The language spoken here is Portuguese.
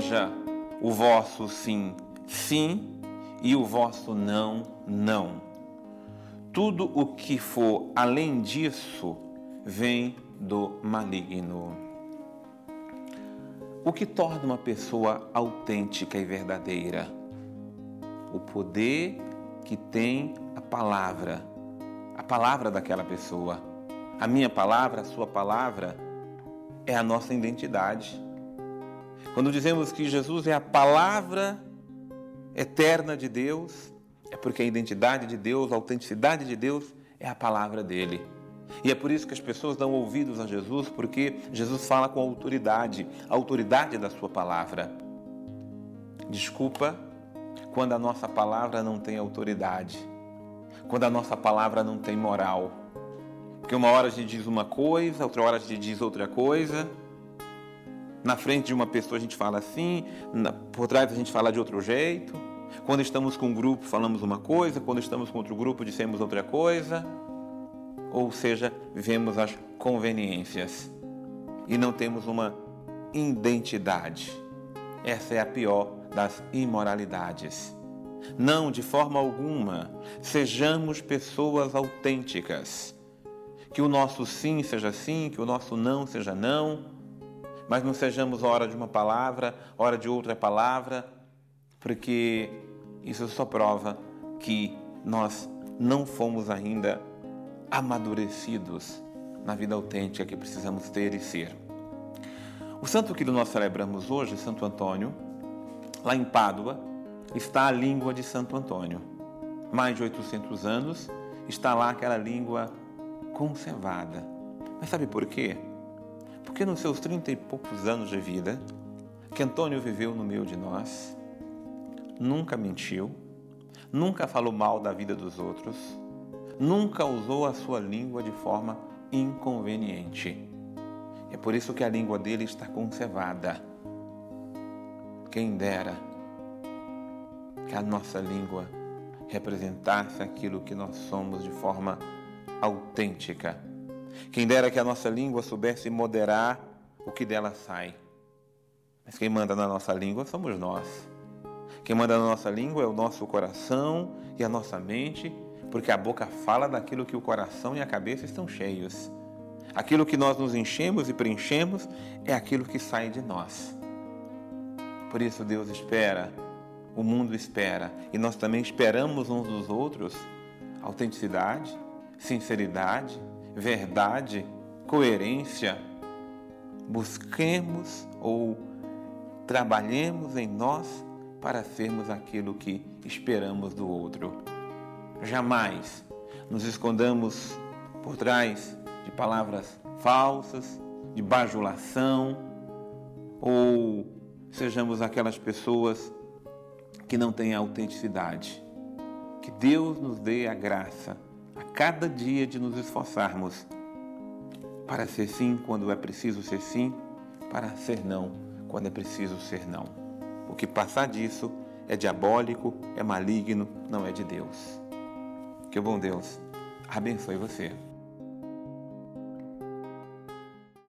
seja o vosso sim, sim, e o vosso não, não. Tudo o que for além disso vem do maligno. O que torna uma pessoa autêntica e verdadeira? O poder que tem a palavra daquela pessoa. A minha palavra, a sua palavra, é a nossa identidade. Quando dizemos que Jesus é a palavra eterna de Deus, é porque a identidade de Deus, a autenticidade de Deus é a palavra dele. E é por isso que as pessoas dão ouvidos a Jesus, porque Jesus fala com autoridade, a autoridade da sua palavra. Desculpa quando a nossa palavra não tem autoridade, quando a nossa palavra não tem moral. Porque uma hora a gente diz uma coisa, outra hora a gente diz outra coisa. Na frente de uma pessoa a gente fala assim, por trás a gente fala de outro jeito. Quando estamos com um grupo falamos uma coisa, quando estamos com outro grupo dissemos outra coisa. Ou seja, vivemos as conveniências e não temos uma identidade. Essa é a pior das imoralidades. Não, de forma alguma, sejamos pessoas autênticas. Que o nosso sim seja sim, que o nosso não seja não, mas não sejamos hora de uma palavra, hora de outra palavra, porque isso só prova que nós não fomos ainda amadurecidos na vida autêntica que precisamos ter e ser. O santo que nós celebramos hoje, Santo Antônio, lá em Pádua, está a língua de Santo Antônio. Mais de 800 anos está lá aquela língua conservada. Mas sabe por quê? Porque nos seus 30 e poucos anos de vida, que Antônio viveu no meio de nós, nunca mentiu, nunca falou mal da vida dos outros, nunca usou a sua língua de forma inconveniente. É por isso que a língua dele está conservada. Quem dera que a nossa língua representasse aquilo que nós somos de forma autêntica. Quem dera que a nossa língua soubesse moderar o que dela sai. Mas quem manda na nossa língua somos nós. Quem manda na nossa língua é o nosso coração e a nossa mente, porque a boca fala daquilo que o coração e a cabeça estão cheios. Aquilo que nós nos enchemos e preenchemos é aquilo que sai de nós. Por isso Deus espera, o mundo espera, e nós também esperamos uns dos outros autenticidade, sinceridade, verdade, coerência. Busquemos ou trabalhemos em nós para sermos aquilo que esperamos do outro. Jamais nos escondamos por trás de palavras falsas, de bajulação, ou sejamos aquelas pessoas que não têm autenticidade. Que Deus nos dê a graça a cada dia de nos esforçarmos para ser sim quando é preciso ser sim, para ser não quando é preciso ser não. O que passar disso é diabólico, é maligno, não é de Deus. Que o bom Deus abençoe você.